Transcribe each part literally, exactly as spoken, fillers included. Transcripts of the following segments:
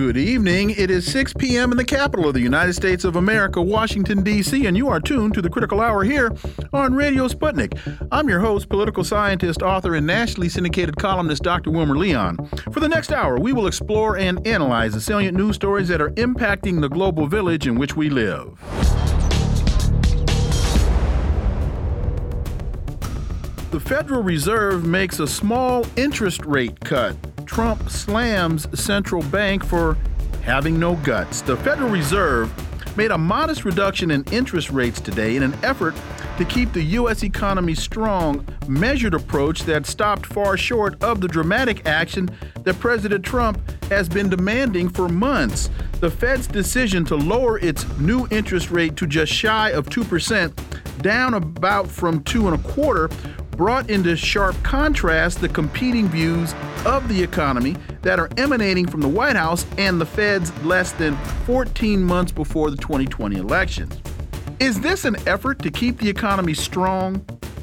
Good evening. It is six p.m. in the capital of the United States of America, Washington, D C, and you are tuned to the Critical Hour here on Radio Sputnik. I'm your host, political scientist, author, and nationally syndicated columnist, Doctor Wilmer Leon. For the next hour, we will explore and analyze the salient news stories that are impacting the global village in which we live. The Federal Reserve makes a small interest rate cut. Trump slams central bank for having no guts. The Federal Reserve made a modest reduction in interest rates today in an effort to keep the U S economy strong, measured approach that stopped far short of the dramatic action that President Trump has been demanding for months. The Fed's decision to lower its new interest rate to just shy of two percent, down about from two and a quarter, brought into sharp contrast the competing views of the economy that are emanating from the White House and the Fed's less than fourteen months before the twenty twenty elections. Is this an effort to keep the economy strong,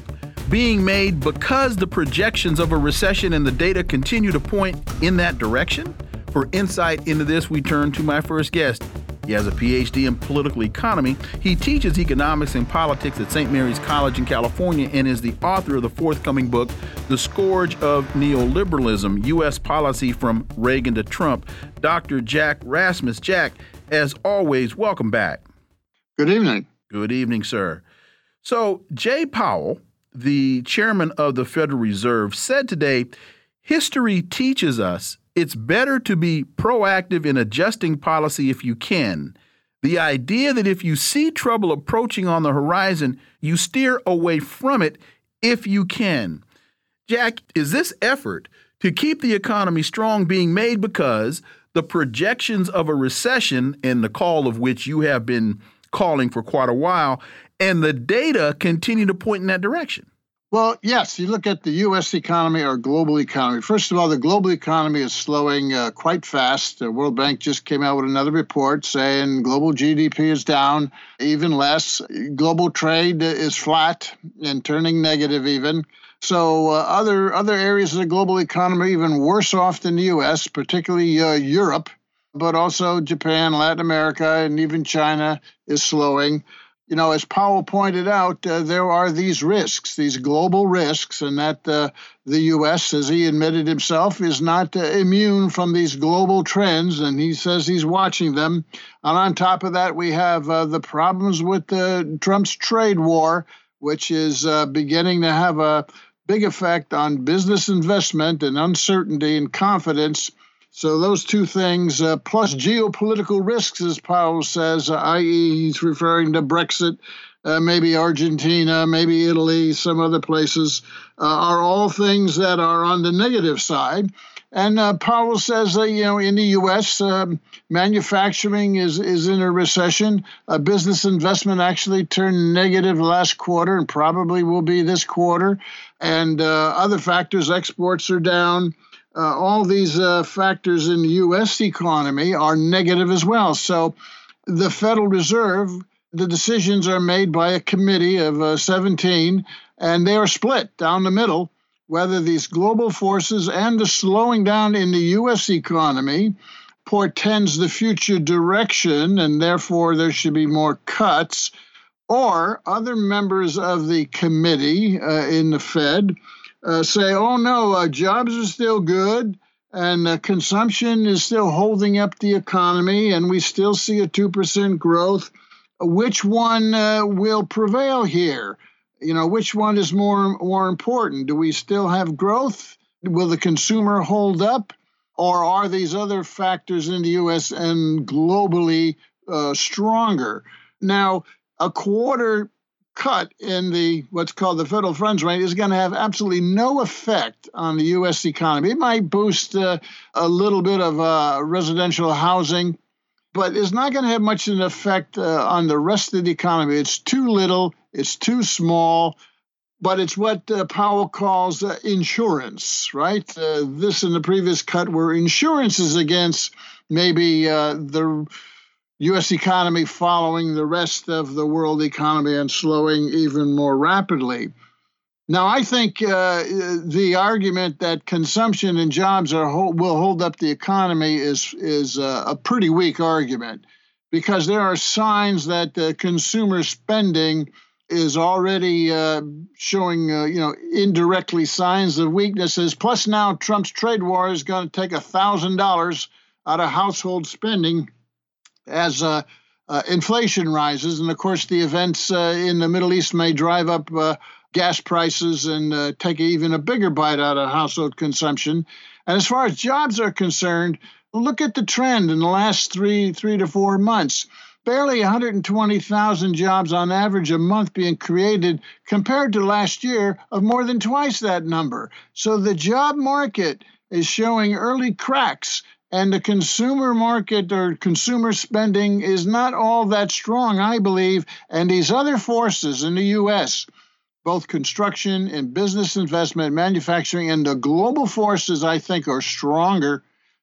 being made because the projections of a recession and the data continue to point in that direction? For insight into this, we turn to my first guest. He has a P H D in political economy. He teaches economics and politics at Saint Mary's College in California and is the author of the forthcoming book, The Scourge of Neoliberalism, U S Policy from Reagan to Trump. Doctor Jack Rasmus. Jack, as always, welcome back. Good evening. Good evening, sir. So Jay Powell, the chairman of the Federal Reserve, said today, history teaches us it's better to be proactive in adjusting policy if you can. The idea that if you see trouble approaching on the horizon, you steer away from it if you can. Jack, is this effort to keep the economy strong being made because the projections of a recession, and the call of which you have been calling for quite a while, and the data continue to point in that direction? Well, yes, you look at the U S economy or global economy. First of all, the global economy is slowing uh, quite fast. The World Bank just came out with another report saying global G D P is down even less. Global trade is flat and turning negative even. So uh, other other areas of the global economy are even worse off than the U S, particularly uh, Europe, but also Japan, Latin America, and even China is slowing. You know, as Powell pointed out, uh, there are these risks, these global risks, and that uh, the U S, as he admitted himself, is not uh, immune from these global trends, and he says he's watching them. And on top of that, we have uh, the problems with uh, Trump's trade war, which is uh, beginning to have a big effect on business investment and uncertainty and confidence. So those two things, uh, plus geopolitical risks, as Powell says, uh, that is he's referring to Brexit, uh, maybe Argentina, maybe Italy, some other places, uh, are all things that are on the negative side. And uh, Powell says that, you know, in the U S, um, manufacturing is, is in a recession. Uh, business investment actually turned negative last quarter and probably will be this quarter. And uh, other factors, exports are down. Uh, all these uh, factors in the U S economy are negative as well. So the Federal Reserve, the decisions are made by a committee of uh, seventeen, and they are split down the middle, whether these global forces and the slowing down in the U S economy portends the future direction, and therefore there should be more cuts, or other members of the committee uh, in the Fed Uh, say, oh, no, uh, jobs are still good and uh, consumption is still holding up the economy and we still see a two percent growth. Which one uh, will prevail here? You know, which one is more, more important? Do we still have growth? Will the consumer hold up? Or are these other factors in the U S and globally uh, stronger? Now, a quarter cut in the what's called the federal funds rate is going to have absolutely no effect on the U S economy. It might boost uh, a little bit of uh, residential housing, but it's not going to have much of an effect uh, on the rest of the economy. It's too little, it's too small, but it's what uh, Powell calls uh, insurance, right? Uh, this and the previous cut were insurances against maybe uh, the U S economy following the rest of the world economy and slowing even more rapidly. Now, I think uh, the argument that consumption and jobs are will hold up the economy is is uh, a pretty weak argument, because there are signs that the consumer spending is already uh, showing, uh, you know, indirectly signs of weaknesses. Plus, now Trump's trade war is going to take a thousand dollars out of household spending as uh, uh, inflation rises, and of course, the events uh, in the Middle East may drive up Uh, gas prices and uh, take even a bigger bite out of household consumption. And as far as jobs are concerned, look at the trend in the last three, three to four months. Barely one hundred twenty thousand jobs on average a month being created, compared to last year of more than twice that number. So the job market is showing early cracks, and the consumer market or consumer spending is not all that strong, I believe. And these other forces in the U S, both construction and business investment, manufacturing, and the global forces, I think, are stronger.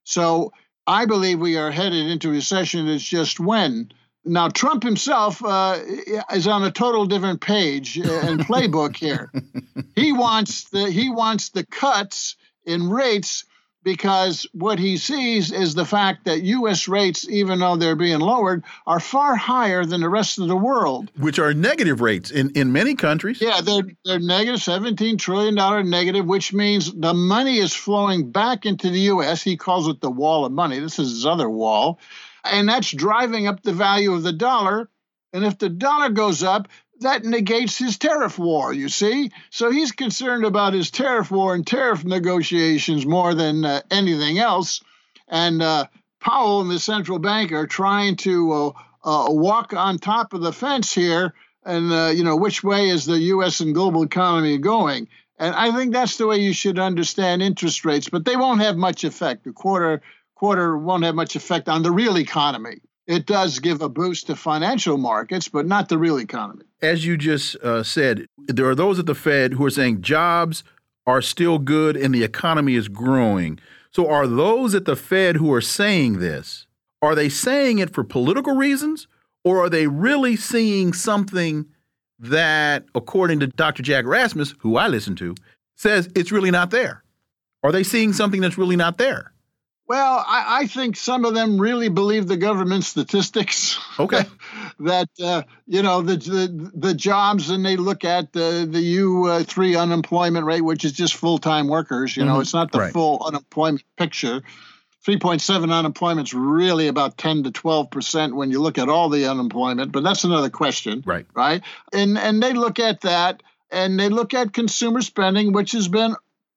So I believe we are headed into recession. It's just when. Now, Trump himself uh, is on a total different page and playbook here. He wants the he wants the cuts in rates, because what he sees is the fact that U S rates, even though they're being lowered, are far higher than the rest of the world. Which are negative rates in, in many countries. Yeah, they're, they're negative, seventeen trillion dollars negative, which means the money is flowing back into the U S. He calls it the wall of money. This is his other wall. And that's driving up the value of the dollar. And if the dollar goes up, that negates his tariff war, you see? So he's concerned about his tariff war and tariff negotiations more than uh, anything else. And uh, Powell and the central bank are trying to uh, uh, walk on top of the fence here. And, uh, you know, which way is the U S and global economy going? And I think that's the way you should understand interest rates. But they won't have much effect. The quarter, quarter won't have much effect on the real economy. It does give a boost to financial markets, but not the real economy. As you just uh, said, there are those at the Fed who are saying jobs are still good and the economy is growing. So are those at the Fed who are saying this, are they saying it for political reasons, or are they really seeing something that, according to Doctor Jack Rasmus, who I listen to, says it's really not there? Are they seeing something that's really not there? Well, I, I think some of them really believe the government statistics. Okay. that, uh, you know, the, the the jobs, and they look at the, the U three unemployment rate, which is just full-time workers. You know, mm-hmm. It's not the right. full unemployment picture. three point seven unemployment is really about ten to twelve percent when you look at all the unemployment. But that's another question. Right. Right. And, and they look at that, and they look at consumer spending, which has been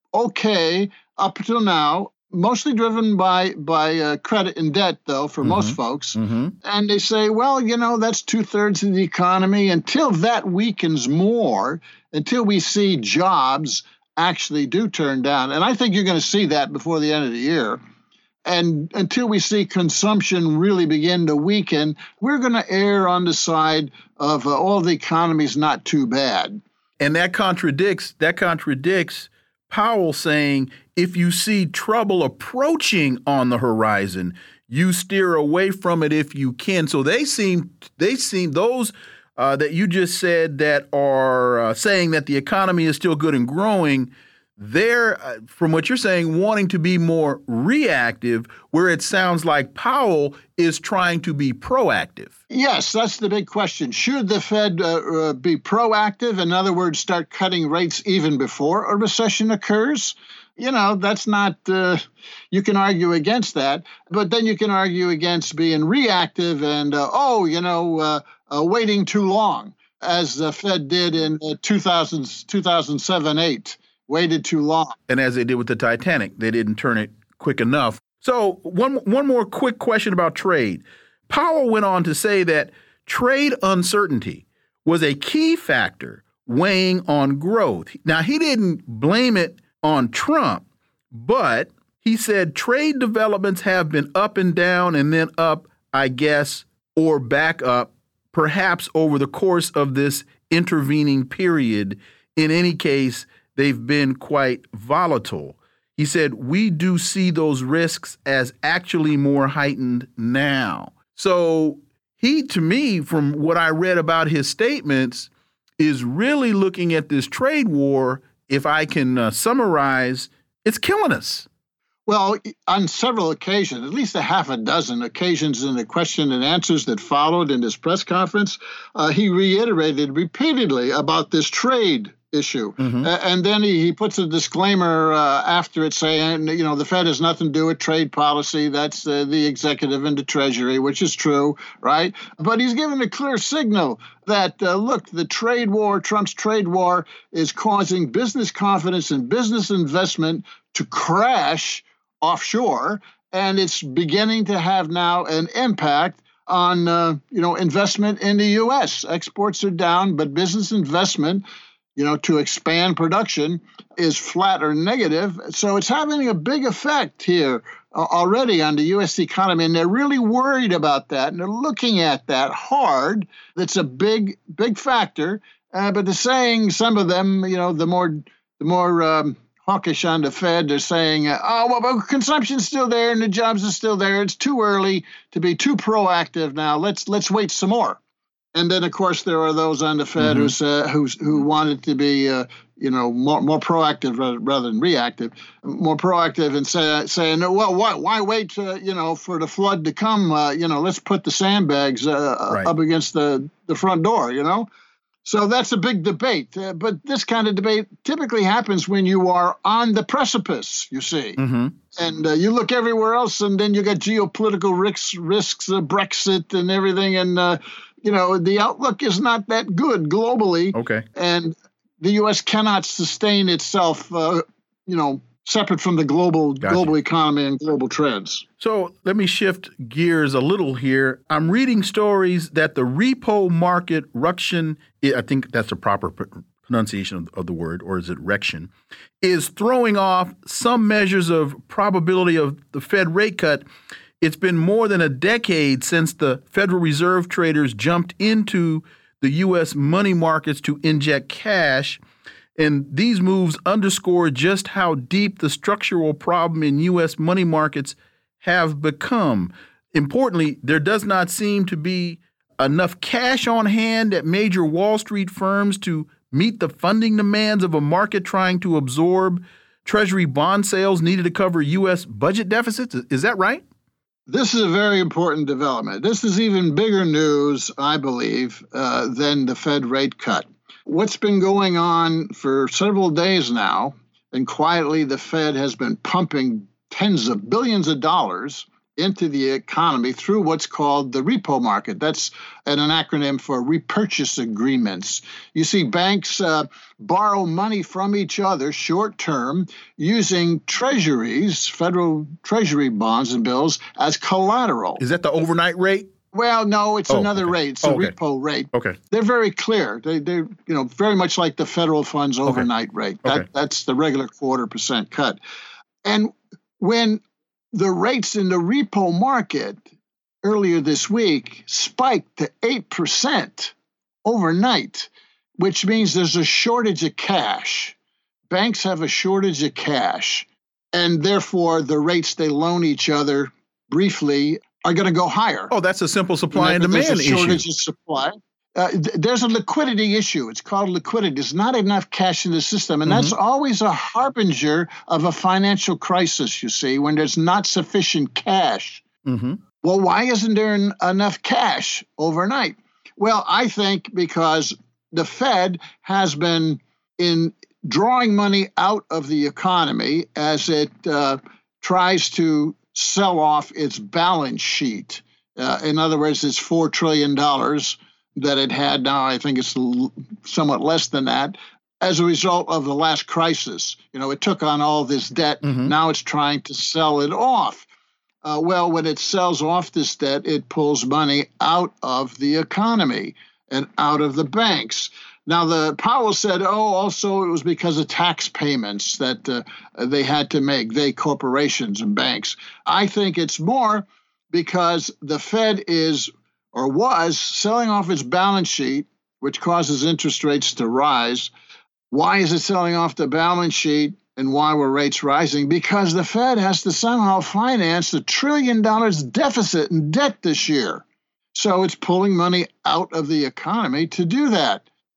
okay up until now. Mostly driven by by uh, credit and debt, though, for mm-hmm. most folks. Mm-hmm. And they say, well, you know, that's two thirds of the economy. Until that weakens more, until we see jobs actually do turn down. And I think you're going to see that before the end of the year. And until we see consumption really begin to weaken, we're going to err on the side of uh, all the economy's not too bad. And that contradicts that contradicts Powell saying, if you see trouble approaching on the horizon, you steer away from it if you can. So they seem, they seem those uh, that you just said that are uh, saying that the economy is still good and growing, they're, uh, from what you're saying, wanting to be more reactive, where it sounds like Powell is trying to be proactive. Yes, that's the big question. Should the Fed uh, uh, be proactive? In other words, start cutting rates even before a recession occurs? You know, that's not, uh, you can argue against that, but then you can argue against being reactive and, uh, oh, you know, uh, uh, waiting too long, as the Fed did in uh, two thousand, two thousand seven, eight, waited too long. And as they did with the Titanic, they didn't turn it quick enough. So one, one more quick question about trade. Powell went on to say that trade uncertainty was a key factor weighing on growth. Now, he didn't blame it on Trump, but he said trade developments have been up and down and then up, I guess, or back up, perhaps over the course of this intervening period. In any case, they've been quite volatile. He said, we do see those risks as actually more heightened now. So he, to me, from what I read about his statements, is really looking at this trade war. If I can uh, summarize, it's killing us. Well, on several occasions, at least a half a dozen occasions in the question and answers that followed in his press conference, uh, he reiterated repeatedly about this trade issue. Mm-hmm. Uh, and then he, he puts a disclaimer uh, after it saying, you know, the Fed has nothing to do with trade policy. That's uh, the executive and the Treasury, which is true, right? But he's given a clear signal that, uh, look, the trade war, Trump's trade war, is causing business confidence and business investment to crash offshore, and it's beginning to have now an impact on, uh, you know, investment in the U S. Exports are down, but business investment, you know, to expand production is flat or negative. So it's having a big effect here uh, already on the U S economy, and they're really worried about that, and they're looking at that hard. That's a big, big factor. Uh, but they're saying, some of them, you know, the more, the more um, hawkish on the Fed, they're saying, uh, oh, well, but consumption's still there and the jobs are still there. It's too early to be too proactive now. Let's let's wait some more. And then, of course, there are those on the Fed mm-hmm. who's, uh, who's, who wanted to be, uh, you know, more more proactive rather, rather than reactive, more proactive and say, saying, well, why why wait, uh, you know, for the flood to come? Uh, you know, let's put the sandbags uh, right. up against the, the front door, you know. So that's a big debate. Uh, but this kind of debate typically happens when you are on the precipice, you see. Mm-hmm. And uh, you look everywhere else, and then you got geopolitical risks, risks uh, Brexit and everything. And, uh, you know, the outlook is not that good globally. Okay. And the U S cannot sustain itself, uh, you know, separate from the global gotcha. global economy and global trends. So let me shift gears a little here. I'm reading stories that the repo market ruction, I think that's the proper pronunciation of, of the word, or is it rection, is throwing off some measures of probability of the Fed rate cut. It's been more than a decade since the Federal Reserve traders jumped into the U S money markets to inject cash. And these moves underscore just how deep the structural problem in U S money markets have become. Importantly, there does not seem to be enough cash on hand at major Wall Street firms to meet the funding demands of a market trying to absorb Treasury bond sales needed to cover U S budget deficits. Is that right? This is a very important development. This is even bigger news, I believe, uh, than the Fed rate cut. What's been going on for several days now, and quietly the Fed has been pumping tens of billions of dollars into the economy through what's called the repo market. That's an, an acronym for repurchase agreements. You see, banks uh, borrow money from each other short term using treasuries, federal treasury bonds and bills, as collateral. Is that the overnight rate? Well, no, it's oh, another okay. rate. It's oh, a okay. repo rate. Okay. They're very clear. They, they're, you know, very much like the federal funds overnight okay. rate. That, okay. That's the regular quarter percent cut. And when the rates in the repo market earlier this week spiked to eight percent overnight, which means there's a shortage of cash. Banks have a shortage of cash, and therefore the rates they loan each other briefly are going to go higher. Oh, that's a simple supply and, and demand there's a shortage issue. of supply. Uh, th- there's a liquidity issue. It's called liquidity. There's not enough cash in the system. And mm-hmm. that's always a harbinger of a financial crisis, you see, when there's not sufficient cash. Mm-hmm. Well, why isn't there en- enough cash overnight? Well, I think because the Fed has been in drawing money out of the economy as it uh, tries to sell off its balance sheet. Uh, in other words, it's four trillion dollars that it had. Now I think it's l- somewhat less than that as a result of the last crisis. You know, it took on all this debt. Mm-hmm. Now it's trying to sell it off. Uh, well, when it sells off this debt, it pulls money out of the economy and out of the banks. Now, the Powell said, oh, also it was because of tax payments that uh, they had to make, they, corporations and banks. I think it's more because the Fed is or was selling off its balance sheet, which causes interest rates to rise. Why is it selling off the balance sheet and why were rates rising? Because the Fed has to somehow finance a trillion dollars deficit in debt this year. So it's pulling money out of the economy to do that.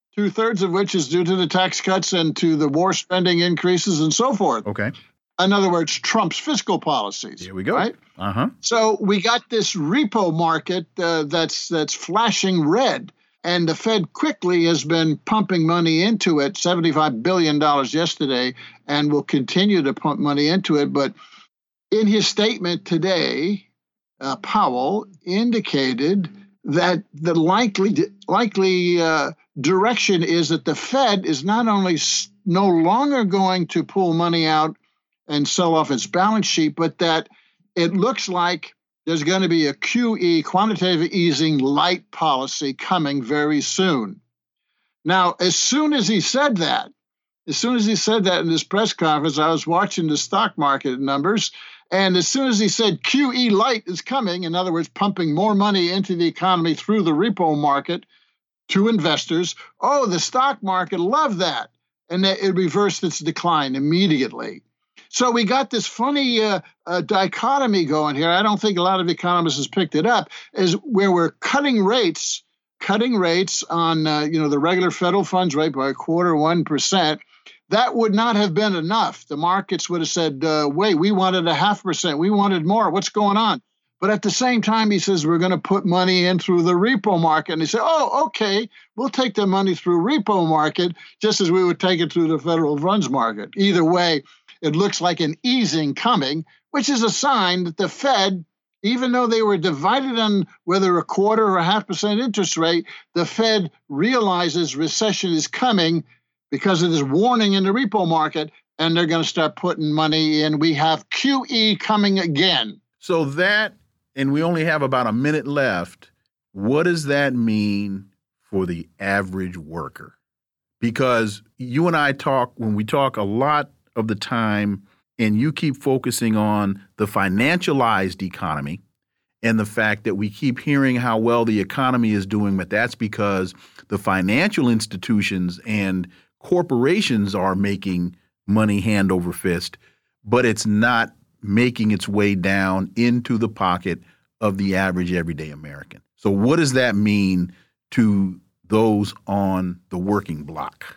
two-thirds of which is due to the tax cuts and to the war spending increases and so forth. Okay. In other words, Trump's fiscal policies. Here we go. Right? Uh-huh. So we got this repo market uh, that's that's flashing red, and the Fed quickly has been pumping money into it, seventy-five billion dollars yesterday, and will continue to pump money into it. But in his statement today, uh, Powell indicated that the likely likely uh, direction is that the Fed is not only no longer going to pull money out and sell off its balance sheet, but that it looks like there's going to be a Q E, quantitative easing light policy coming very soon. Now, as soon as he said that, as soon as he said that in this press conference, I was watching the stock market numbers, and as soon as he said Q E light is coming, in other words, pumping more money into the economy through the repo market to investors, oh, the stock market loved that, and it reversed its decline immediately. So we got this funny uh, uh, dichotomy going here. I don't think a lot of economists has picked it up, is where we're cutting rates, cutting rates on uh, you know the regular federal funds rate by a quarter one percent. That would not have been enough. The markets would have said, uh, "Wait, we wanted a half percent. We wanted more. What's going on?" But at the same time, he says we're going to put money in through the repo market, and they say, "Oh, okay, we'll take the money through repo market just as we would take it through the federal funds market." Either way, it looks like an easing coming, which is a sign that the Fed, even though they were divided on whether a quarter or a half percent interest rate, the Fed realizes recession is coming because of this warning in the repo market, and they're going to start putting money in. We have Q E coming again. So that, and we only have about a minute left, what does that mean for the average worker? Because you and I talk, when we talk a lot of the time, and you keep focusing on the financialized economy and the fact that we keep hearing how well the economy is doing, but that's because the financial institutions and corporations are making money hand over fist, but it's not making its way down into the pocket of the average everyday American. So what does that mean to those on the working block?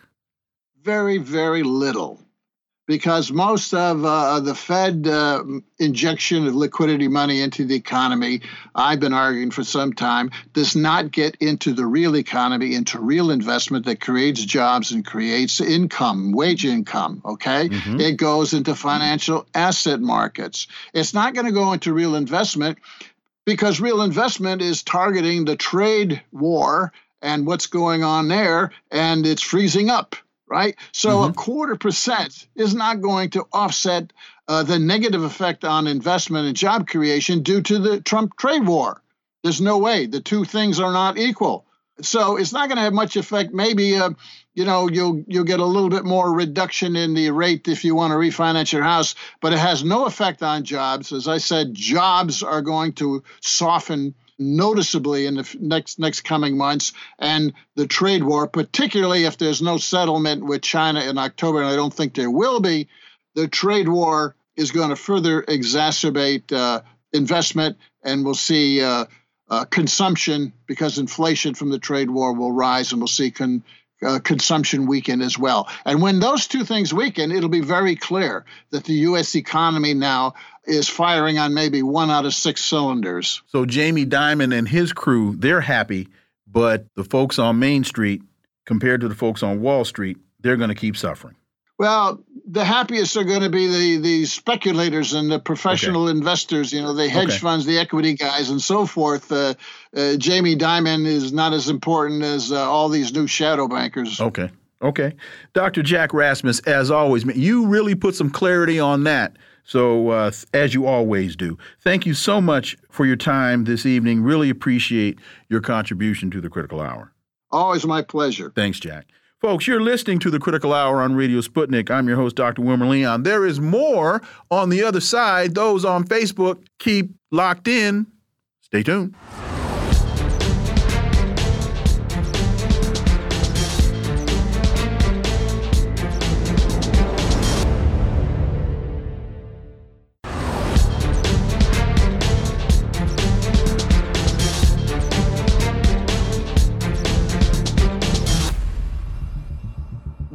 Very, very little. Because most of uh, the Fed uh, injection of liquidity money into the economy, I've been arguing for some time, does not get into the real economy, into real investment that creates jobs and creates income, wage income, okay? Mm-hmm. It goes into financial asset markets. It's not going to go into real investment because real investment is targeting the trade war and what's going on there, and it's freezing up. Right? So mm-hmm. a quarter percent is not going to offset uh, the negative effect on investment and job creation due to the Trump trade war. There's no way. The two things are not equal. So it's not going to have much effect. Maybe, uh, you know, you'll you'll get a little bit more reduction in the rate if you want to refinance your house, but it has no effect on jobs. As I said, jobs are going to soften noticeably in the next next coming months, and the trade war, particularly if there's no settlement with China in October, and I don't think there will be, the trade war is going to further exacerbate uh, investment, and we'll see uh, uh, consumption because inflation from the trade war will rise, and we'll see con- uh, consumption weaken as well. And when those two things weaken, it'll be very clear that the U S economy now is firing on maybe one out of six cylinders. So Jamie Dimon and his crew, they're happy, but the folks on Main Street, compared to the folks on Wall Street, they're going to keep suffering. Well, the happiest are going to be the, the speculators and the professional okay. investors, you know, the hedge okay. funds, the equity guys, and so forth. Uh, uh, Jamie Dimon is not as important as uh, all these new shadow bankers. Okay. Okay. Doctor Jack Rasmus, as always, you really put some clarity on that. So, uh, as you always do, thank you so much for your time this evening. Really appreciate your contribution to the Critical Hour. Always my pleasure. Thanks, Jack. Folks, you're listening to the Critical Hour on Radio Sputnik. I'm your host, Doctor Wilmer Leon. There is more on the other side. Those on Facebook, keep locked in. Stay tuned.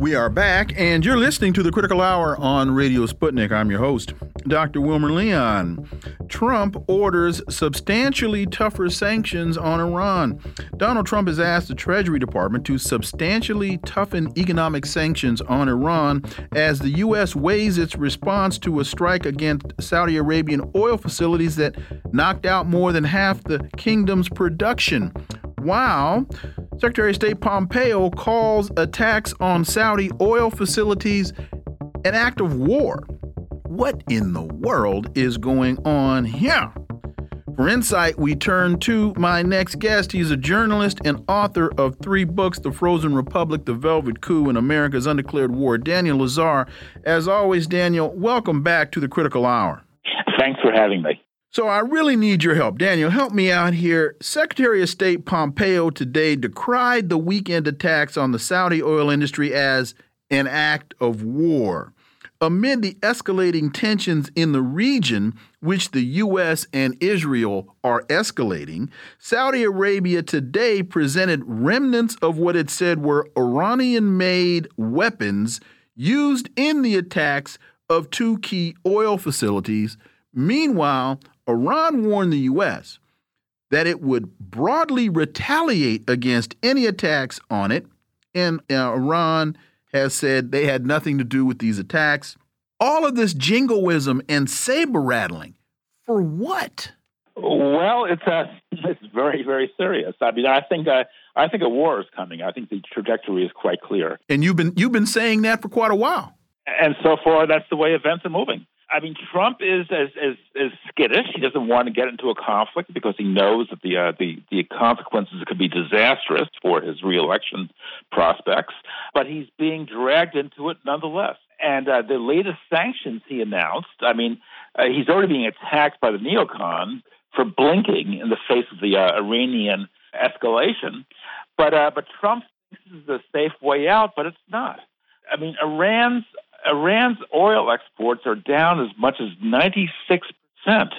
We are back, and you're listening to the Critical Hour on Radio Sputnik. I'm your host, Doctor Wilmer Leon. Trump orders substantially tougher sanctions on Iran. Donald Trump has asked the Treasury Department to substantially toughen economic sanctions on Iran as the U S weighs its response to a strike against Saudi Arabian oil facilities that knocked out more than half the kingdom's production. While Secretary of State Pompeo calls attacks on Saudi oil facilities an act of war. What in the world is going on here? For insight, we turn to my next guest. He's a journalist and author of three books, The Frozen Republic, The Velvet Coup, and America's Undeclared War, Daniel Lazare. As always, Daniel, welcome back to the Critical Hour. Thanks for having me. So I really need your help. Daniel, help me out here. Secretary of State Pompeo today decried the weekend attacks on the Saudi oil industry as an act of war. Amid the escalating tensions in the region, which the U S and Israel are escalating, Saudi Arabia today presented remnants of what it said were Iranian-made weapons used in the attacks of two key oil facilities. Meanwhile, Iran warned the U S that it would broadly retaliate against any attacks on it, and uh, Iran has said they had nothing to do with these attacks. All of this jingoism and saber rattling, for what? Well, it's uh, it's very, very serious. I mean, I think uh, I think a war is coming. I think the trajectory is quite clear. And you've been you've been saying that for quite a while. And so far, that's the way events are moving. I mean, Trump is as, as, as skittish. He doesn't want to get into a conflict because he knows that the uh, the the consequences could be disastrous for his reelection prospects. But he's being dragged into it nonetheless. And uh, the latest sanctions he announced, I mean, uh, he's already being attacked by the neocons for blinking in the face of the uh, Iranian escalation. But uh, but Trump thinks this is the safe way out, but it's not. I mean, Iran's Iran's oil exports are down as much as ninety-six percent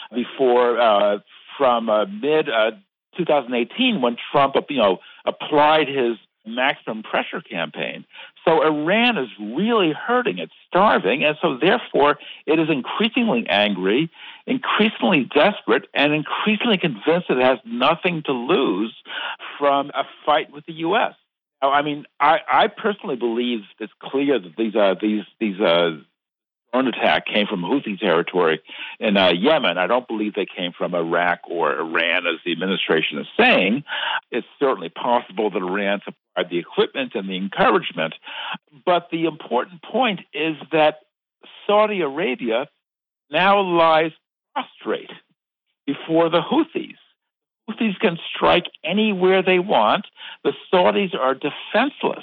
before uh, from uh, mid uh, twenty eighteen when Trump, you know, applied his maximum pressure campaign. So Iran is really hurting. It's starving. And so therefore, it is increasingly angry, increasingly desperate, and increasingly convinced it has nothing to lose from a fight with the U S. Now, I mean, I, I personally believe it's clear that these uh, these these uh, drone attack came from Houthi territory in uh, Yemen. I don't believe they came from Iraq or Iran, as the administration is saying. It's certainly possible that Iran supplied the equipment and the encouragement. But the important point is that Saudi Arabia now lies prostrate before the Houthis. Houthis can strike anywhere they want. The Saudis are defenseless.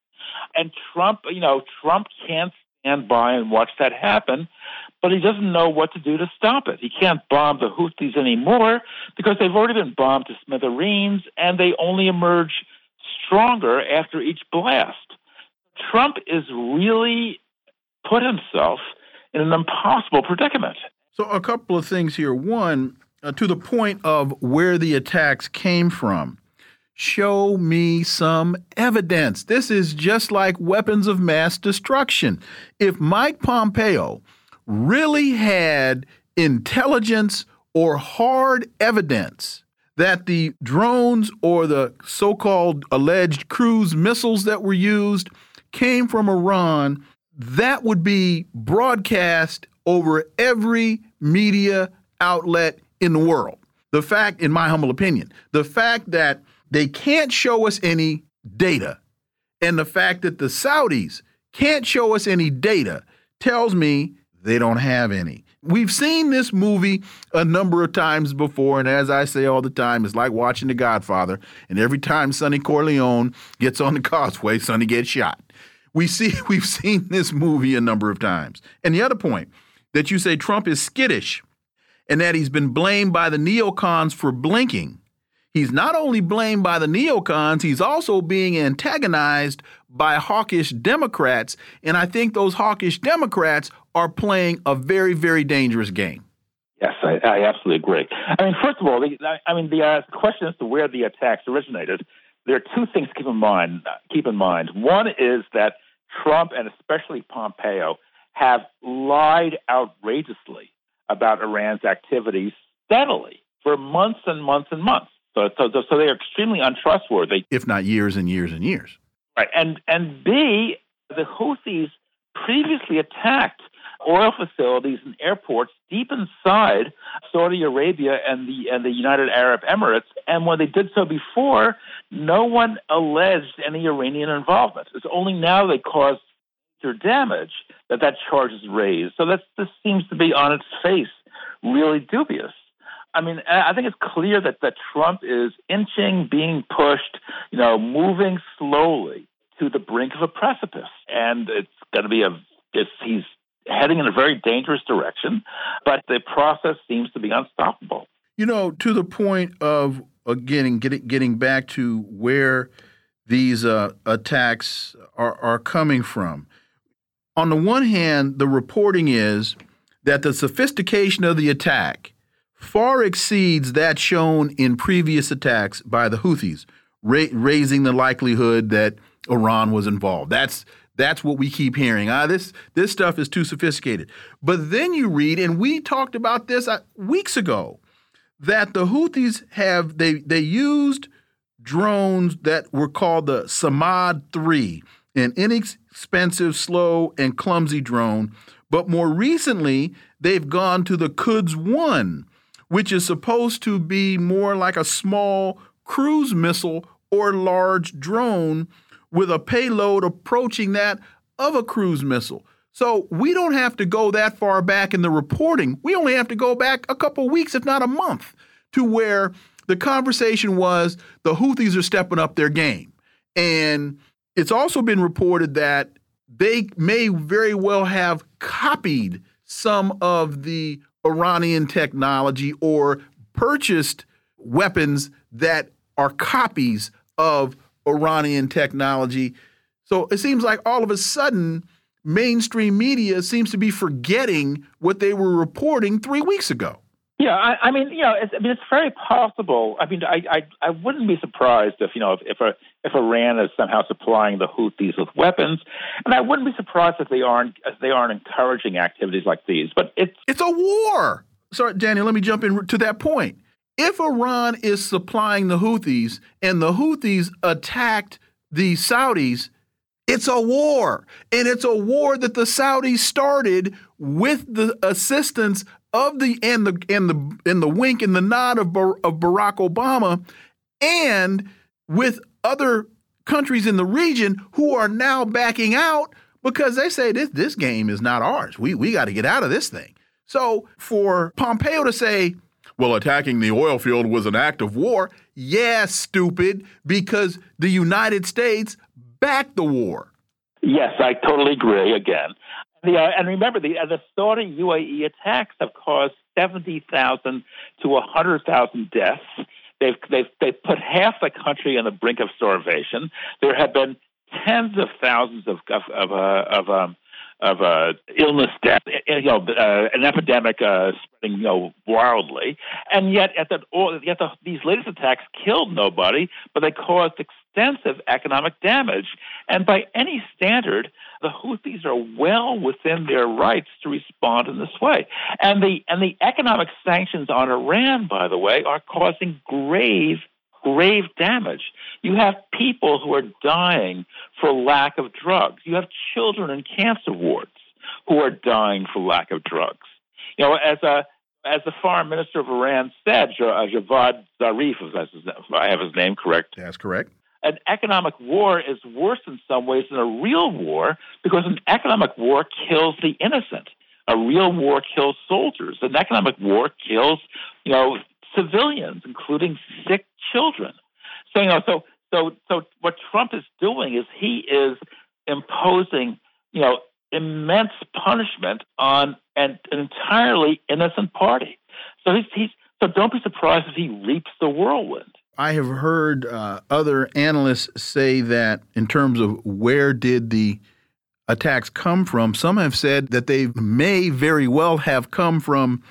And Trump, you know, Trump can't stand by and watch that happen, but he doesn't know what to do to stop it. He can't bomb the Houthis anymore because they've already been bombed to smithereens, and they only emerge stronger after each blast. Trump is really put himself in an impossible predicament. So a couple of things here. One, Uh, to the point of where the attacks came from. Show me some evidence. This is just like weapons of mass destruction. If Mike Pompeo really had intelligence or hard evidence that the drones or the so-called alleged cruise missiles that were used came from Iran, that would be broadcast over every media outlet in the world. The fact, in my humble opinion, the fact that they can't show us any data and the fact that the Saudis can't show us any data tells me they don't have any. We've seen this movie a number of times before, and as I say all the time, it's like watching The Godfather, and every time Sonny Corleone gets on the causeway, Sonny gets shot. We see, we've seen this movie a number of times. And the other point, that you say Trump is skittish, and that he's been blamed by the neocons for blinking. He's not only blamed by the neocons, he's also being antagonized by hawkish Democrats, and I think those hawkish Democrats are playing a very, very dangerous game. Yes, I, I absolutely agree. I mean, first of all, the, I mean, the uh, question as to where the attacks originated, there are two things to keep in mind. Keep in mind. One is that Trump and especially Pompeo have lied outrageously about Iran's activities steadily for months and months and months. So, so, so they are extremely untrustworthy. If not years and years and years. Right. And, and B, the Houthis previously attacked oil facilities and airports deep inside Saudi Arabia and the and the United Arab Emirates. And when they did so before, no one alleged any Iranian involvement. It's only now they caused major damage that that charge is raised. So that's, this seems to be on its face really dubious. I mean, I think it's clear that, that Trump is inching, being pushed, you know, moving slowly to the brink of a precipice. And it's going to be a, it's, he's heading in a very dangerous direction, but the process seems to be unstoppable. You know, to the point of, again, getting, getting back to where these uh, attacks are, are coming from. On the one hand, the reporting is that the sophistication of the attack far exceeds that shown in previous attacks by the Houthis, ra raising the likelihood that Iran was involved. That's that's what we keep hearing. Ah, this this stuff is too sophisticated. But then you read, and we talked about this uh, weeks ago, that the Houthis have they they used drones that were called the Samad three, an inexpensive, slow, and clumsy drone. But more recently, they've gone to the Quds one, which is supposed to be more like a small cruise missile or large drone with a payload approaching that of a cruise missile. So we don't have to go that far back in the reporting. We only have to go back a couple weeks, if not a month, to where the conversation was the Houthis are stepping up their game. And it's also been reported that they may very well have copied some of the Iranian technology or purchased weapons that are copies of Iranian technology. So it seems like all of a sudden, mainstream media seems to be forgetting what they were reporting three weeks ago. Yeah, I, I mean, you know, it's, I mean, it's very possible. I mean, I, I, I wouldn't be surprised if, you know, if if, a, if Iran is somehow supplying the Houthis with weapons, and I wouldn't be surprised if they aren't if they aren't encouraging activities like these. But it's it's a war. Sorry, Daniel, let me jump in to that point. If Iran is supplying the Houthis and the Houthis attacked the Saudis, it's a war. And it's a war that the Saudis started with the assistance of the and the and the and the wink and the nod of Bar, of Barack Obama, and with other countries in the region who are now backing out because they say this this game is not ours. We we got to get out of this thing. So for Pompeo to say, well, attacking the oil field was an act of war, yeah, stupid, because the United States backed the war. Yes, I totally agree. Again. The, uh, and remember, the, uh, the Saudi U A E attacks have caused seventy thousand to one hundred thousand deaths. They've, they've, they've put half the country on the brink of starvation. There have been tens of thousands of of of, uh, of, um, of uh, illness, death, you know, uh, an epidemic uh, spreading, you know, wildly. And yet, at the, yet the, these latest attacks killed nobody, but they caused extensive economic damage. And by any standard, the Houthis are well within their rights to respond in this way. And the and the economic sanctions on Iran, by the way, are causing grave, grave damage. You have people who are dying for lack of drugs. You have children in cancer wards who are dying for lack of drugs. You know, as a as the foreign minister of Iran said, Javad Zarif, if I have his name correct. That's correct. An economic war is worse in some ways than a real war because an economic war kills the innocent. A real war kills soldiers. An economic war kills, you know, civilians, including sick children. So, you know, so so so what Trump is doing is he is imposing, you know, immense punishment on an, an entirely innocent party. So he's he's so don't be surprised if he reaps the whirlwind. I have heard uh, other analysts say that in terms of where did the attacks come from, some have said that they may very well have come from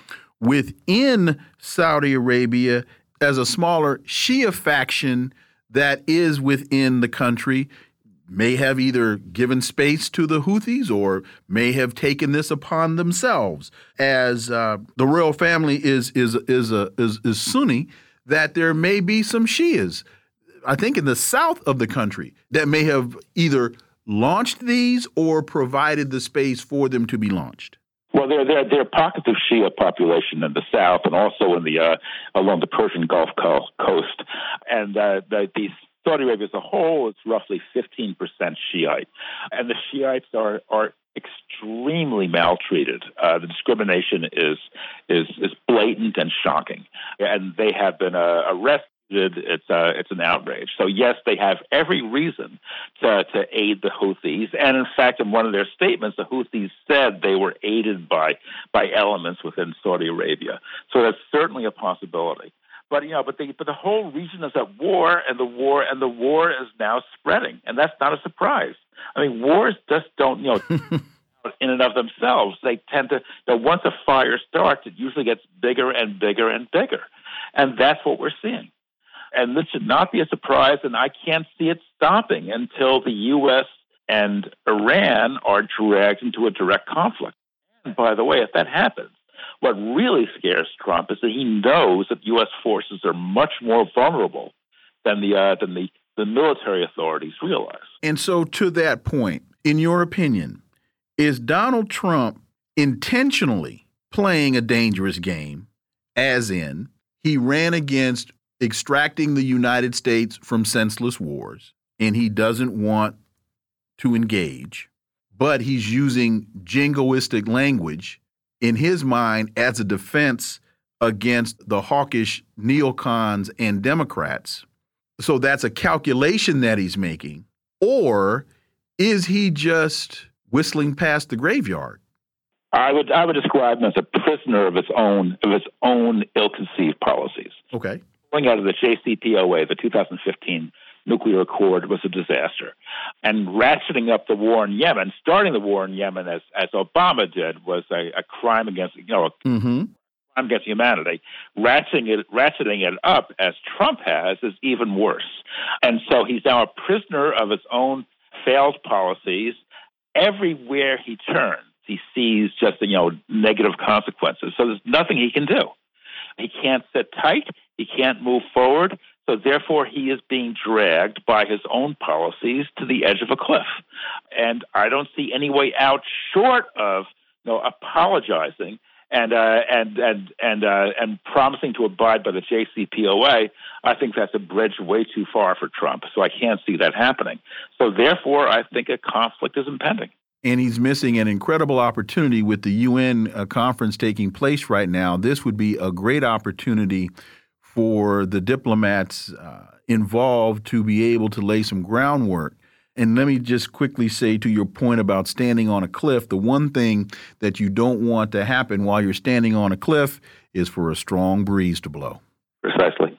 within Saudi Arabia as a smaller Shia faction that is within the country. may have either given space to the Houthis or may have taken this upon themselves, as uh, the royal family is is is a, is, is Sunni, that there may be some Shias, I think in the south of the country, that may have either launched these or provided the space for them to be launched. Well, there, there, there are pockets of Shia population in the south and also in the uh, along the Persian Gulf coast, and uh, the, the Saudi Arabia as a whole is roughly fifteen percent Shiite, and the Shiites are are extremely maltreated. Uh, the discrimination is is is blatant and shocking, and they have been uh, arrested. It's uh, it's an outrage. So yes, they have every reason to to aid the Houthis, and in fact, in one of their statements, the Houthis said they were aided by by elements within Saudi Arabia. So that's certainly a possibility. But you know, but the but the whole region is at war, and the war and the war is now spreading, and that's not a surprise. I mean, wars just don't you know in and of themselves. They tend to you know, once a fire starts, it usually gets bigger and bigger and bigger, and that's what we're seeing. And this should not be a surprise, and I can't see it stopping until the U S and Iran are dragged into a direct conflict. And by the way, if that happens, what really scares Trump is that he knows that U S forces are much more vulnerable than the uh, than the, the military authorities realize. And so to that point, in your opinion, is Donald Trump intentionally playing a dangerous game, as in he ran against extracting the United States from senseless wars, and he doesn't want to engage, but he's using jingoistic language in his mind as a defense against the hawkish neocons and Democrats? So that's a calculation that he's making. Or is he just whistling past the graveyard? I would I would describe him as a prisoner of his own of his own ill-conceived policies. Okay. Going out of the J C P O A, the two thousand fifteen nuclear accord, was a disaster. And ratcheting up the war in Yemen, starting the war in Yemen as, as Obama did, was a, a crime against, you know, a mm-hmm. crime against humanity. Ratcheting it, ratcheting it up, as Trump has, is even worse. And so he's now a prisoner of his own failed policies. Everywhere he turns, he sees just, you know, negative consequences. So there's nothing he can do. He can't sit tight. He can't move forward. So therefore, he is being dragged by his own policies to the edge of a cliff. And I don't see any way out short of you know, apologizing and uh, and and and uh, and promising to abide by the J C P O A. I think that's a bridge way too far for Trump. So I can't see that happening. So therefore, I think a conflict is impending. And he's missing an incredible opportunity with the U N uh, conference taking place right now. This would be a great opportunity for the diplomats uh, involved to be able to lay some groundwork. And let me just quickly say to your point about standing on a cliff, the one thing that you don't want to happen while you're standing on a cliff is for a strong breeze to blow. Precisely.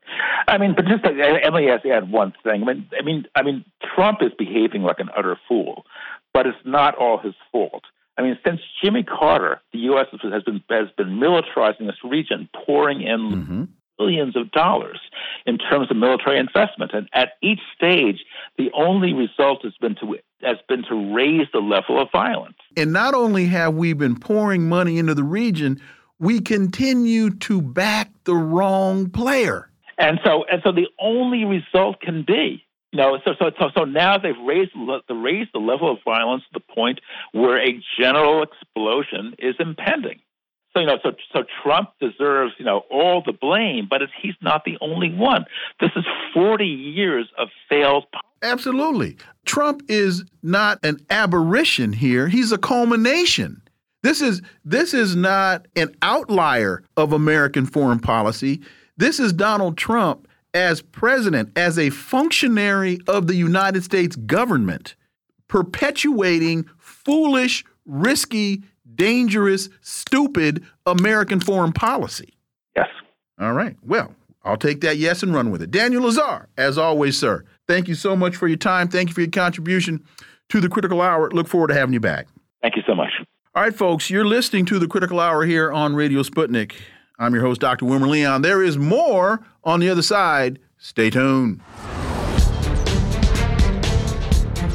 I mean, but just Emily has to add one thing. I mean, I mean, I mean, Trump is behaving like an utter fool, but it's not all his fault. I mean, since Jimmy Carter, the U S has been has been militarizing this region, pouring in mm-hmm. billions of dollars in terms of military investment, and at each stage, the only result has been to has been to raise the level of violence. And not only have we been pouring money into the region, we continue to back the wrong player. And so, and so, the only result can be, you know, so so so, so now they've raised the raised the level of violence to the point where a general explosion is impending. So you know, so so Trump deserves you know all the blame, but it's, he's not the only one. This is forty years of failed policy. Absolutely, Trump is not an aberration here; he's a culmination. This is this is not an outlier of American foreign policy. This is Donald Trump as president, as a functionary of the United States government, perpetuating foolish, risky, dangerous, stupid American foreign policy. Yes. All right. Well, I'll take that yes and run with it. Daniel Lazare, as always, sir, thank you so much for your time. Thank you for your contribution to the Critical Hour. Look forward to having you back. Thank you so much. All right, folks, you're listening to the Critical Hour here on Radio Sputnik. I'm your host, Doctor Wilmer Leon. There is more on the other side. Stay tuned.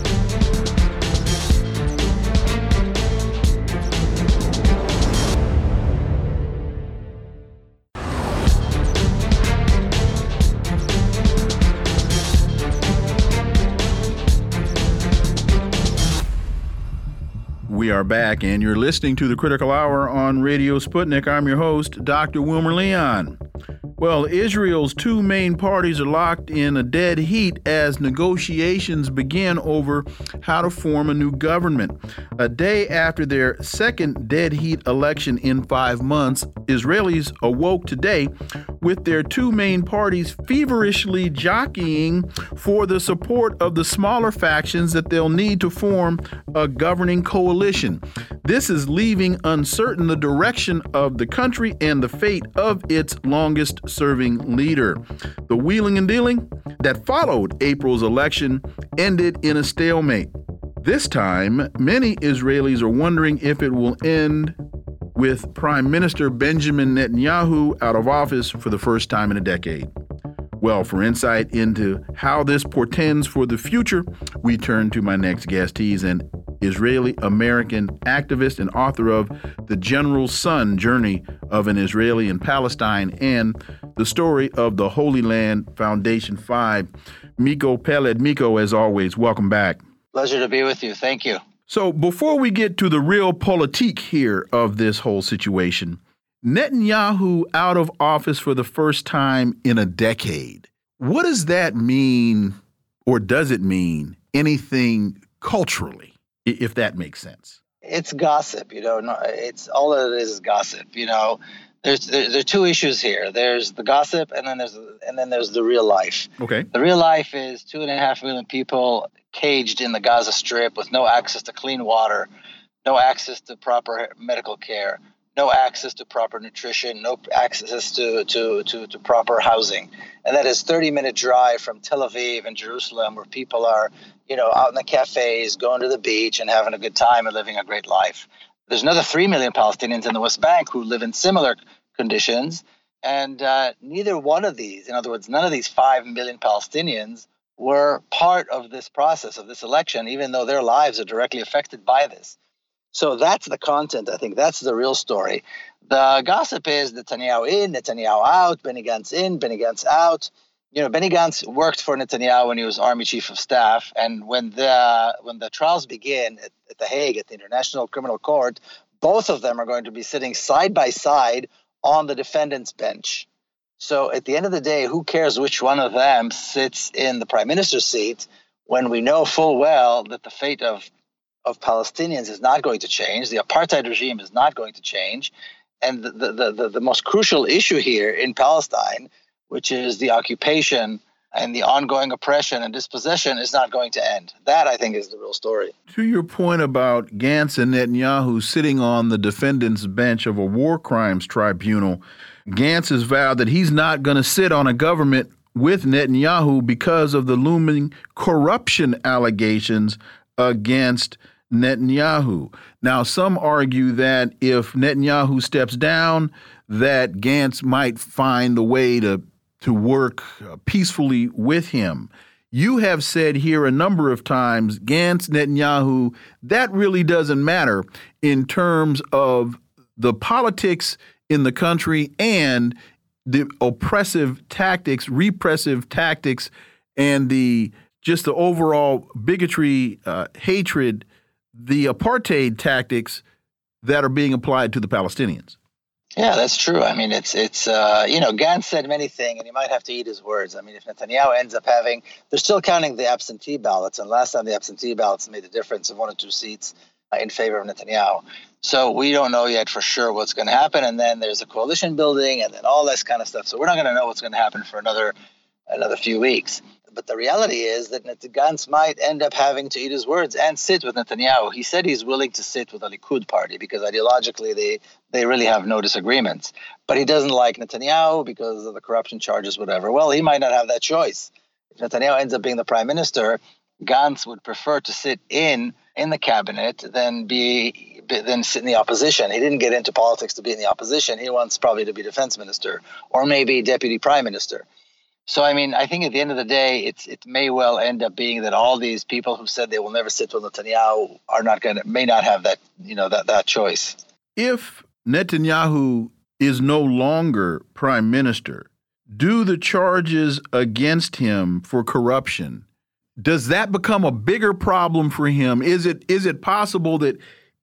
We are back, and you're listening to the Critical Hour on Radio Sputnik. I'm your host, Doctor Wilmer Leon. Well, Israel's two main parties are locked in a dead heat as negotiations begin over how to form a new government. A day after their second dead heat election in five months, Israelis awoke today with their two main parties feverishly jockeying for the support of the smaller factions that they'll need to form a governing coalition. This is leaving uncertain the direction of the country and the fate of its longest serving leader. The wheeling and dealing that followed April's election ended in a stalemate. This time, many Israelis are wondering if it will end with Prime Minister Benjamin Netanyahu out of office for the first time in a decade. Well, for insight into how this portends for the future, we turn to my next guest. He's an Israeli-American activist and author of The General's Son, Journey of an Israeli in Palestine, and the story of the Holy Land Foundation Five. Miko Peled. Miko, as always, welcome back. Pleasure to be with you. Thank you. So before we get to the real politique here of this whole situation, Netanyahu out of office for the first time in a decade. What does that mean, or does it mean anything culturally, if that makes sense? It's gossip, you know. It's all it is is gossip. You know, there's there, there are two issues here. There's the gossip, and then there's and then there's the real life. Okay. The real life is two and a half million people caged in the Gaza Strip with no access to clean water, no access to proper medical care, no access to proper nutrition, no access to, to, to, to proper housing. And that is thirty-minute drive from Tel Aviv and Jerusalem, where people are, you know, out in the cafes, going to the beach and having a good time and living a great life. There's another three million Palestinians in the West Bank who live in similar conditions. And uh, neither one of these, in other words, none of these five million Palestinians were part of this process, of this election, even though their lives are directly affected by this. So that's the content, I think. That's the real story. The gossip is Netanyahu in, Netanyahu out, Benny Gantz in, Benny Gantz out. You know, Benny Gantz worked for Netanyahu when he was Army Chief of Staff. And when the when the trials begin at, at The Hague, at the International Criminal Court, both of them are going to be sitting side by side on the defendant's bench. So at the end of the day, who cares which one of them sits in the prime minister's seat when we know full well that the fate of of Palestinians is not going to change. The apartheid regime is not going to change. And the, the, the, the most crucial issue here in Palestine, which is the occupation and the ongoing oppression and dispossession, is not going to end. That, I think, is the real story. To your point about Gantz and Netanyahu sitting on the defendant's bench of a war crimes tribunal, Gantz has vowed that he's not going to sit on a government with Netanyahu because of the looming corruption allegations against Netanyahu. Now, some argue that if Netanyahu steps down, that Gantz might find a way to to work peacefully with him. You have said here a number of times, Gantz, Netanyahu, that really doesn't matter in terms of the politics in the country and the oppressive tactics, repressive tactics, and the just the overall bigotry, uh, hatred, the apartheid tactics that are being applied to the Palestinians. Yeah, that's true. I mean, it's, it's uh, you know, Gantz said many things, and he might have to eat his words. I mean, if Netanyahu ends up having, they're still counting the absentee ballots, and last time the absentee ballots made a difference of one or two seats uh, in favor of Netanyahu. So we don't know yet for sure what's going to happen, and then there's a coalition building, and then all this kind of stuff. So we're not going to know what's going to happen for another another few weeks. But the reality is that Gantz might end up having to eat his words and sit with Netanyahu. He said he's willing to sit with the Likud party because ideologically they, they really have no disagreements. But he doesn't like Netanyahu because of the corruption charges, whatever. Well, he might not have that choice. If Netanyahu ends up being the prime minister, Gantz would prefer to sit in in the cabinet than be than sit in the opposition. He didn't get into politics to be in the opposition. He wants probably to be defense minister or maybe deputy prime minister. So, I mean, I think at the end of the day, it's it may well end up being that all these people who said they will never sit with Netanyahu are not going to, may not have that, you know, that, that choice. If Netanyahu is no longer prime minister, do the charges against him for corruption, does that become a bigger problem for him? Is it is it possible that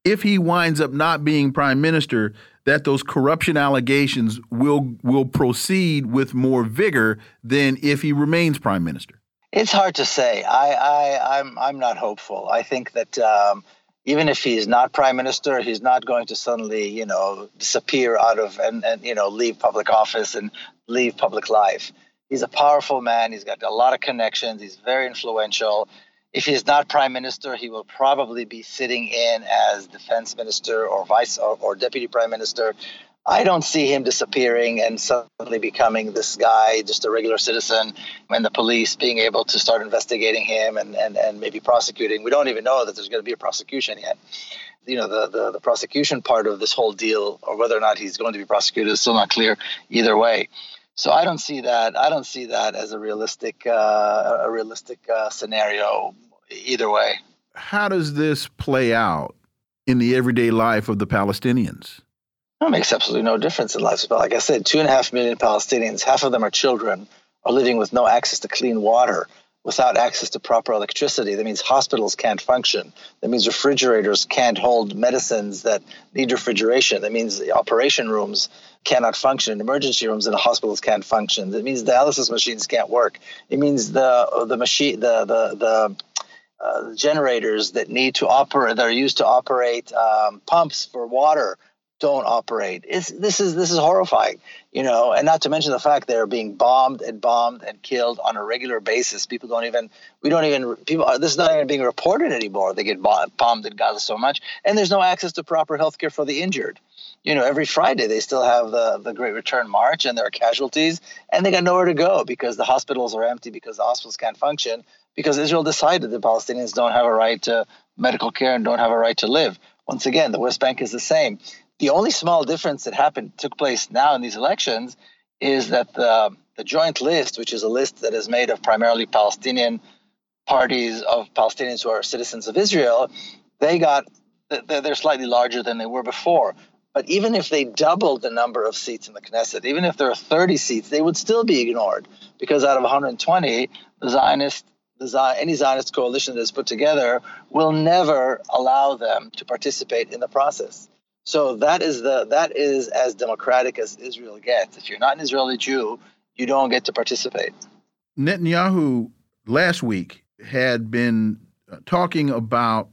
if he winds up not being prime minister, that those corruption allegations will will proceed with more vigor than if he remains prime minister? It's hard to say. I, I, I'm, I'm not hopeful. I think that um, even if he's not prime minister, he's not going to suddenly, you know, disappear out of and, and you know, leave public office and leave public life. He's a powerful man. He's got a lot of connections. He's very influential. If he's not prime minister, he will probably be sitting in as defense minister or vice or, or deputy prime minister. I don't see him disappearing and suddenly becoming this guy, just a regular citizen, and the police being able to start investigating him and, and, and maybe prosecuting. We don't even know that there's going to be a prosecution yet. You know, the, the, the prosecution part of this whole deal, or whether or not he's going to be prosecuted, is still not clear either way. So I don't see that. I don't see that as a realistic, uh, a realistic uh, scenario either way. How does this play out in the everyday life of the Palestinians? It makes absolutely no difference in lives. But like I said, two and a half million Palestinians, half of them are children, are living with no access to clean water, without access to proper electricity. That means hospitals can't function. That means refrigerators can't hold medicines that need refrigeration. That means the operation rooms cannot function. Emergency rooms in the hospitals can't function. That means dialysis machines can't work. It means the the machine the the the uh, generators that need to operate that are used to operate um, pumps for water don't operate. It's, this is this is horrifying, you know, and not to mention the fact they're being bombed and bombed and killed on a regular basis. People don't even, we don't even, people, this is not even being reported anymore. They get bombed in Gaza so much, and there's no access to proper health care for the injured. You know, every Friday they still have the, the Great Return March, and there are casualties, and they got nowhere to go because the hospitals are empty, because the hospitals can't function, because Israel decided the Palestinians don't have a right to medical care and don't have a right to live. Once again, the West Bank is the same. The only small difference that happened took place now in these elections is that the, the joint list, which is a list that is made of primarily Palestinian parties of Palestinians who are citizens of Israel, they got they're slightly larger than they were before. But even if they doubled the number of seats in the Knesset, even if there are thirty seats, they would still be ignored, because out of one hundred twenty, the Zionist the Zion, any Zionist coalition that's put together will never allow them to participate in the process. So that is the that is as democratic as Israel gets. If you're not an Israeli Jew, you don't get to participate. Netanyahu last week had been talking about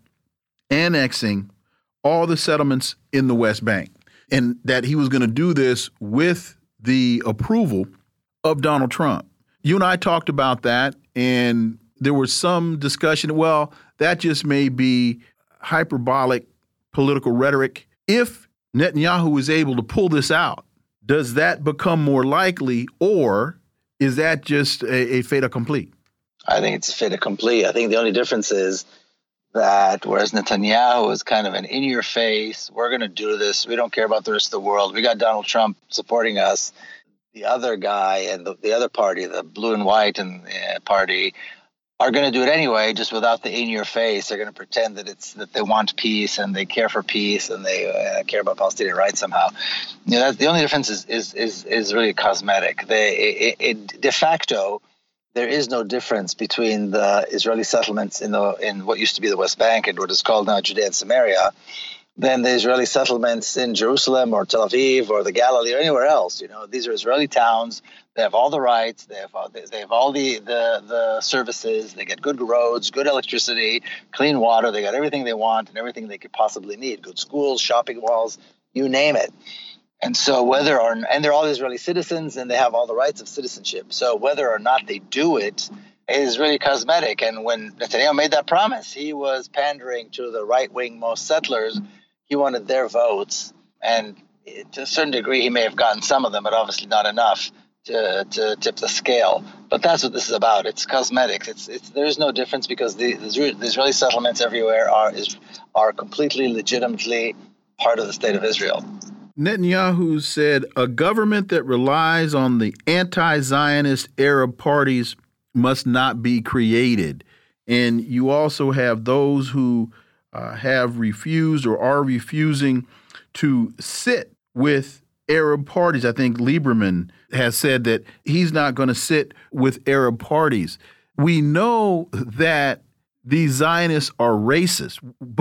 annexing all the settlements in the West Bank, and that he was going to do this with the approval of Donald Trump. You and I talked about that, and there was some discussion, well, that just may be hyperbolic political rhetoric. If Netanyahu is able to pull this out, does that become more likely, or is that just a, a fait accompli? I think it's a fait accompli. I think the only difference is that whereas Netanyahu is kind of an in-your-face, we're going to do this, we don't care about the rest of the world, we got Donald Trump supporting us, the other guy and the, the other party, the blue and white and uh, party, are going to do it anyway, just without the in-your-face. They're going to pretend that it's that they want peace and they care for peace and they uh, care about Palestinian rights somehow. You know, that's, the only difference is is is, is really cosmetic. They it, it, de facto, there is no difference between the Israeli settlements in the in what used to be the West Bank and what is called now Judea and Samaria, than the Israeli settlements in Jerusalem or Tel Aviv or the Galilee or anywhere else. You know, these are Israeli towns. They have all the rights. They have all, they have all the, the, the services. They get good roads, good electricity, clean water. They got everything they want and everything they could possibly need. Good schools, shopping malls, you name it. And so whether or and they're all Israeli citizens and they have all the rights of citizenship. So whether or not they do it is really cosmetic. And when Netanyahu made that promise, he was pandering to the right-wing most settlers. He wanted their votes. And to a certain degree, he may have gotten some of them, but obviously not enough to, to tip the scale. But that's what this is about. It's cosmetics. It's it's there's no difference because the, the Israeli settlements everywhere are is are completely legitimately part of the state of Israel. Netanyahu said a government that relies on the anti-Zionist Arab parties must not be created. And you also have those who uh, have refused or are refusing to sit with Arab parties. I think Lieberman has said that he's not going to sit with Arab parties. We know that these Zionists are racist, but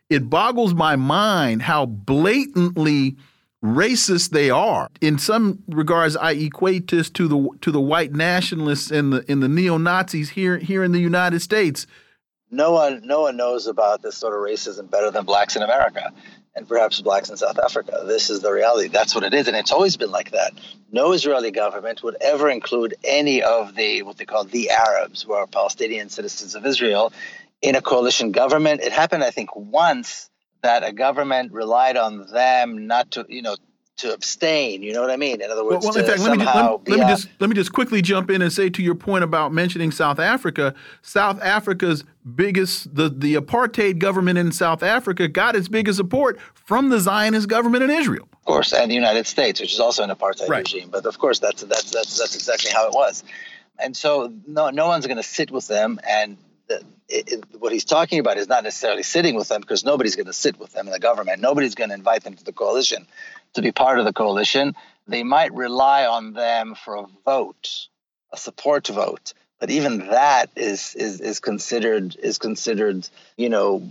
it boggles my mind how blatantly racist they are. In some regards, I equate this to the to the white nationalists and the and the neo-Nazis here here in the United States. No one no one knows about this sort of racism better than blacks in America and perhaps blacks in South Africa. This is the reality. That's what it is, and it's always been like that. No Israeli government would ever include any of the what they call the Arabs, who are Palestinian citizens of Israel, in a coalition government. It happened, I think, once that a government relied on them not to, you know, to abstain. You know what I mean? In other words, well, well, in to fact, let me, just, somehow let, let, me be just, let me just quickly jump in and say to your point about mentioning South Africa, South Africa's biggest, the, the apartheid government in South Africa got its biggest support from the Zionist government in Israel. Of course, and the United States, which is also an apartheid right. regime. But of course, that's, that's, that's, that's exactly how it was. And so no, no one's going to sit with them, and the, It, it, what he's talking about is not necessarily sitting with them, because nobody's going to sit with them in the government. Nobody's going to invite them to the coalition to be part of the coalition. They might rely on them for a vote, a support vote, but even that is is is considered is considered you know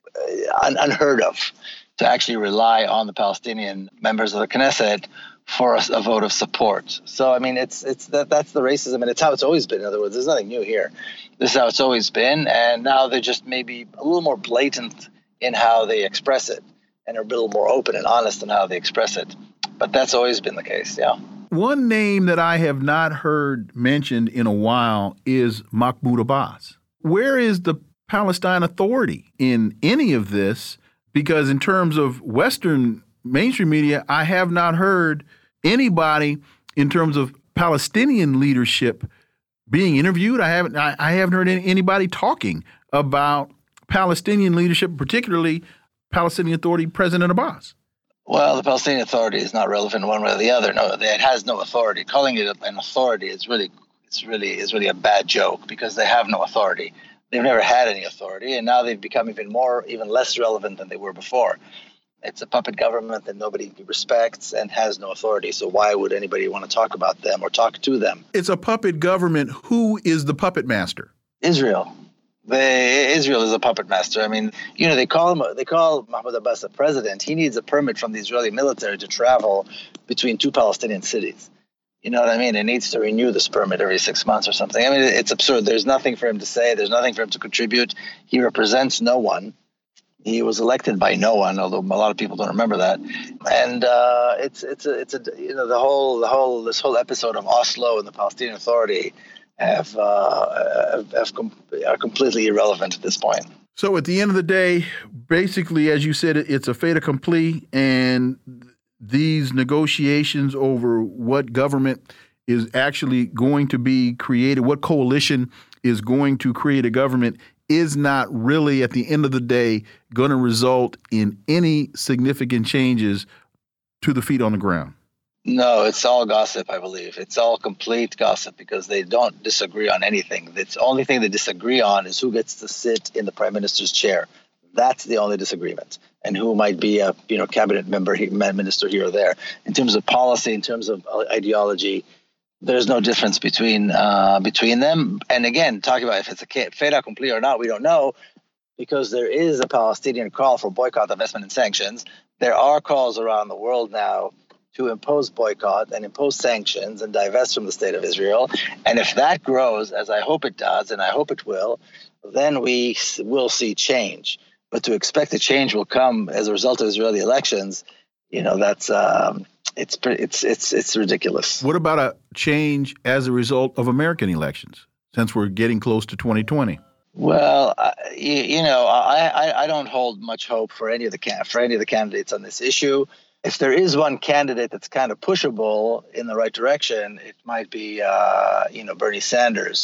un, unheard of, to actually rely on the Palestinian members of the Knesset for a, a vote of support. So I mean, it's it's that that's the racism, and it's how it's always been. In other words, there's nothing new here. This is how it's always been, and now they're just maybe a little more blatant in how they express it, and are a little more open and honest in how they express it. But that's always been the case, yeah. One name that I have not heard mentioned in a while is Mahmoud Abbas. Where is the Palestine Authority in any of this? Because in terms of Western mainstream media, I have not heard anybody in terms of Palestinian leadership being interviewed. I haven't. I, I haven't heard any, anybody talking about Palestinian leadership, particularly Palestinian Authority President Abbas. Well, the Palestinian Authority is not relevant one way or the other. No, it has no authority. Calling it an authority is really, it's really, is really a bad joke, because they have no authority. They've never had any authority, and now they've become even more, even less relevant than they were before. It's a puppet government that nobody respects and has no authority. So why would anybody want to talk about them or talk to them? It's a puppet government. Who is the puppet master? Israel. They, Israel is a puppet master. I mean, you know, they call him, they call Mahmoud Abbas a president. He needs a permit from the Israeli military to travel between two Palestinian cities. You know what I mean? It needs to renew this permit every six months or something. I mean, it's absurd. There's nothing for him to say. There's nothing for him to contribute. He represents no one. He was elected by no one, although a lot of people don't remember that. And uh, it's it's a it's a you know the whole the whole this whole episode of Oslo and the Palestinian Authority have, uh, have, have com are completely irrelevant at this point. So at the end of the day, basically, as you said, it's a fait accompli, and these negotiations over what government is actually going to be created, what coalition is going to create a government, is not really, at the end of the day, going to result in any significant changes to the feet on the ground. No, it's all gossip, I believe. It's all complete gossip, because they don't disagree on anything. The only thing they disagree on is who gets to sit in the prime minister's chair. That's the only disagreement, and who might be a you know cabinet member, minister here or there. In terms of policy, in terms of ideology, there's no difference between uh, between them. And again, talking about if it's a fait accompli or not, we don't know, because there is a Palestinian call for boycott, divestment, and sanctions. There are calls around the world now to impose boycott and impose sanctions and divest from the state of Israel. And if that grows, as I hope it does, and I hope it will, then we will see change. But to expect a change will come as a result of Israeli elections, you know, that's um, it's it's it's it's ridiculous. What about a change as a result of American elections, since we're getting close to twenty twenty? Well, uh, you, you know, I, I I don't hold much hope for any of the can for any of the candidates on this issue. If there is one candidate that's kind of pushable in the right direction, it might be, uh, you know, Bernie Sanders.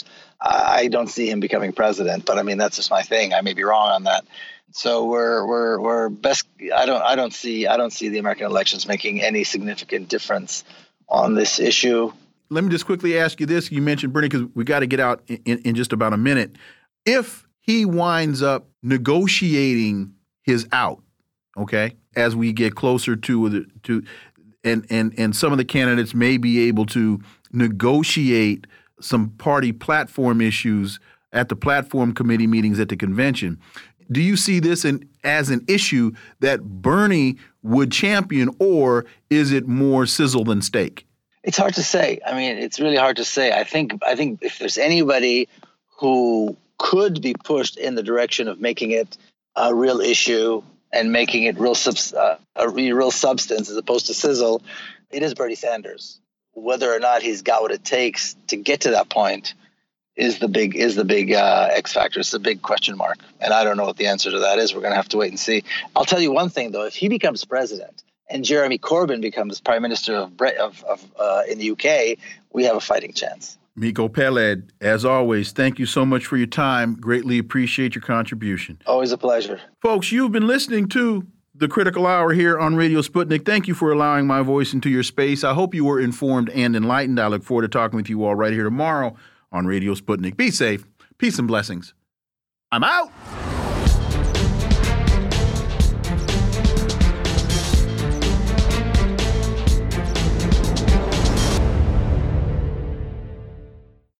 I don't see him becoming president, but I mean, that's just my thing. I may be wrong on that. So we're we're we're best. I don't I don't see I don't see the American elections making any significant difference on this issue. Let me just quickly ask you this. You mentioned Bernie, because we got to get out in, in just about a minute. If he winds up negotiating his out, okay, as we get closer to the to, and and and some of the candidates may be able to negotiate some party platform issues at the platform committee meetings at the convention. Do you see this in, as an issue that Bernie would champion, or is it more sizzle than steak? It's hard to say. I mean, it's really hard to say. I think I think if there's anybody who could be pushed in the direction of making it a real issue and making it real subs- uh, a real substance as opposed to sizzle, it is Bernie Sanders. Whether or not he's got what it takes to get to that point is the big is the big uh, X factor. It's the big question mark, and I don't know what the answer to that is. We're going to have to wait and see. I'll tell you one thing though: if he becomes president and Jeremy Corbyn becomes prime minister of of, of uh, in the U K, we have a fighting chance. Miko Peled, as always, thank you so much for your time. Greatly appreciate your contribution. Always a pleasure. Folks, you've been listening to The Critical Hour here on Radio Sputnik. Thank you for allowing my voice into your space. I hope you were informed and enlightened. I look forward to talking with you all right here tomorrow on Radio Sputnik. Be safe. Peace and blessings. I'm out.